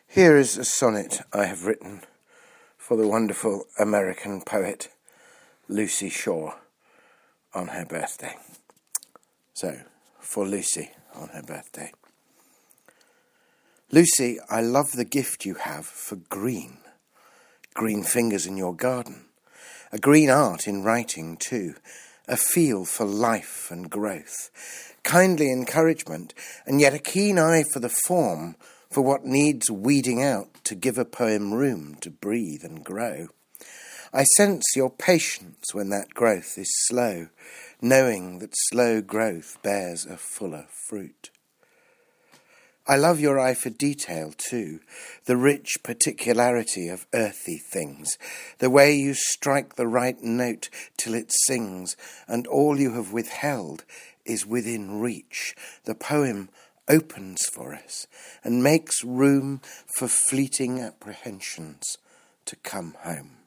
Here is a sonnet I have written for the wonderful American poet Lucy Shaw on her birthday. So, for Lucy on her birthday. Lucy, I love the gift you have for green. Green fingers in your garden. A green art in writing too. A feel for life and growth. Kindly encouragement, and yet a keen eye for the form, for what needs weeding out to give a poem room to breathe and grow. I sense your patience when that growth is slow, knowing that slow growth bears a fuller fruit. I love your eye for detail too, the rich particularity of earthy things, the way you strike the right note till it sings, and all you have withheld is within reach. The poem opens for us and makes room for fleeting apprehensions to come home.